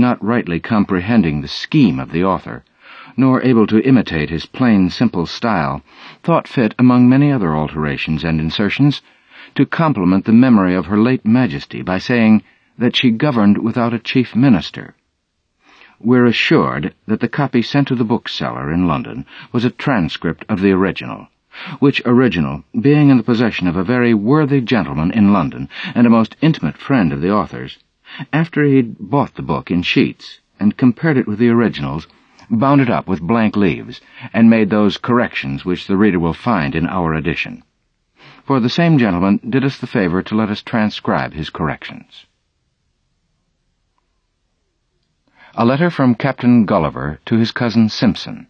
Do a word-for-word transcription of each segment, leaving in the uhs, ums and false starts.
not rightly comprehending the scheme of the author, nor able to imitate his plain, simple style, thought fit, among many other alterations and insertions, to compliment the memory of her late Majesty by saying that she governed without a chief minister. We're assured that the copy sent to the bookseller in London was a transcript of the original, which original, being in the possession of a very worthy gentleman in London and a most intimate friend of the author's, after he'd bought the book in sheets and compared it with the originals, bound it up with blank leaves, and made those corrections which the reader will find in our edition. For the same gentleman did us the favour to let us transcribe his corrections. A letter from Captain Gulliver to his cousin Simpson.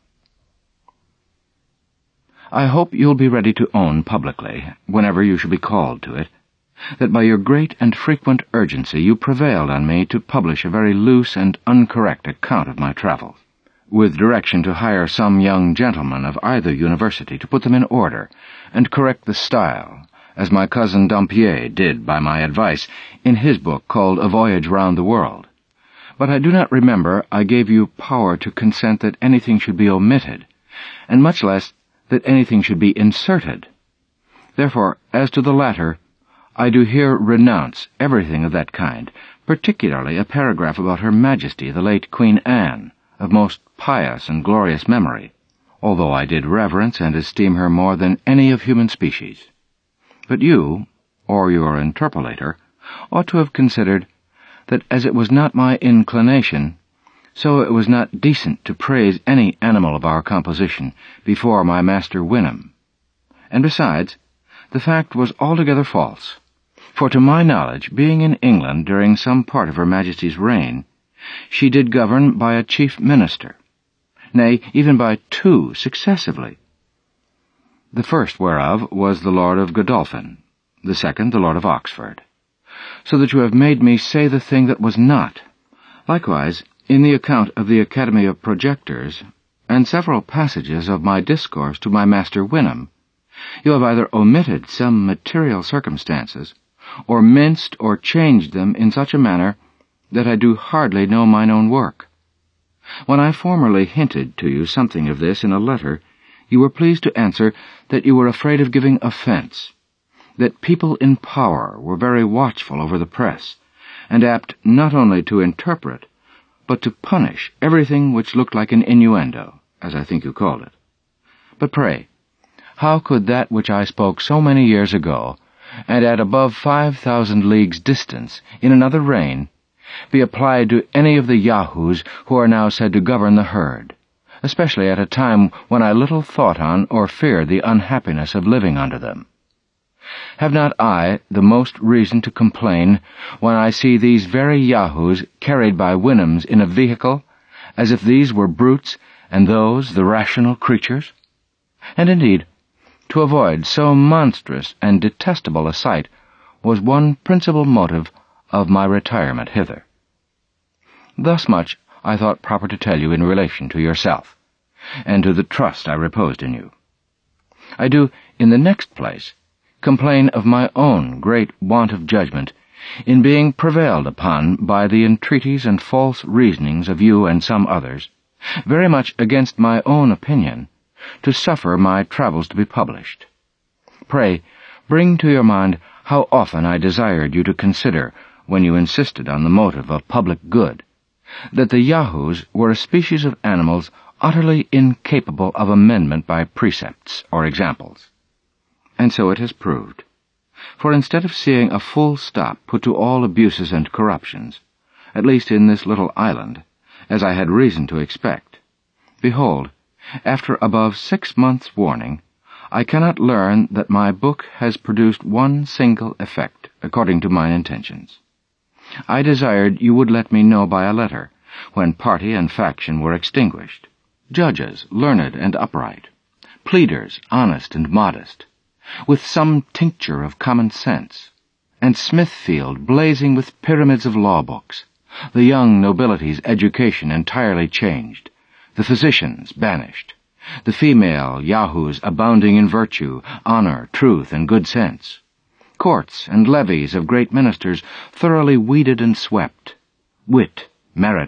I hope you'll be ready to own publicly, whenever you shall be called to it, that by your great and frequent urgency you prevailed on me to publish a very loose and uncorrect account of my travels, with direction to hire some young gentleman of either university to put them in order, and correct the style, as my cousin Dampier did by my advice in his book called A Voyage Round the World. But I do not remember I gave you power to consent that anything should be omitted, and much less that anything should be inserted. Therefore, as to the latter, I do here renounce everything of that kind, particularly a paragraph about Her Majesty the late Queen Anne, of most pious and glorious memory, although I did reverence and esteem her more than any of human species. But you, or your interpolator, ought to have considered that as it was not my inclination, so it was not decent to praise any animal of our composition before my Master Wynnum. And besides, the fact was altogether false, for to my knowledge, being in England during some part of Her Majesty's reign, she did govern by a chief minister, nay, even by two successively, the first whereof was the Lord of Godolphin, the second the Lord of Oxford, so that you have made me say the thing that was not. Likewise, in the account of the Academy of Projectors, and several passages of my discourse to my Master Wynnum, you have either omitted some material circumstances, or minced or changed them in such a manner that I do hardly know mine own work. When I formerly hinted to you something of this in a letter, you were pleased to answer that you were afraid of giving offence, that people in power were very watchful over the press, and apt not only to interpret, but to punish everything which looked like an innuendo, as I think you called it. But pray, how could that which I spoke so many years ago, and at above five thousand leagues distance, in another reign, be applied to any of the yahoos who are now said to govern the herd, especially at a time when I little thought on or feared the unhappiness of living under them? Have not I the most reason to complain when I see these very yahoos carried by Wynnums in a vehicle, as if these were brutes and those the rational creatures? And indeed, to avoid so monstrous and detestable a sight was one principal motive of my retirement hither. Thus much I thought proper to tell you in relation to yourself, and to the trust I reposed in you. I do, in the next place, complain of my own great want of judgment in being prevailed upon by the entreaties and false reasonings of you and some others, very much against my own opinion, to suffer my travels to be published. Pray, bring to your mind how often I desired you to consider, when you insisted on the motive of public good, that the yahoos were a species of animals utterly incapable of amendment by precepts or examples. And so it has proved. For instead of seeing a full stop put to all abuses and corruptions, at least in this little island, as I had reason to expect, behold, after above six months' warning, I cannot learn that my book has produced one single effect, according to mine intentions. I desired you would let me know by a letter, when party and faction were extinguished, judges learned and upright, pleaders honest and modest, with some tincture of common sense, and Smithfield blazing with pyramids of law books, the young nobility's education entirely changed, the physicians banished, the female yahoos abounding in virtue, honor, truth, and good sense, courts and levees of great ministers thoroughly weeded and swept, wit, merit,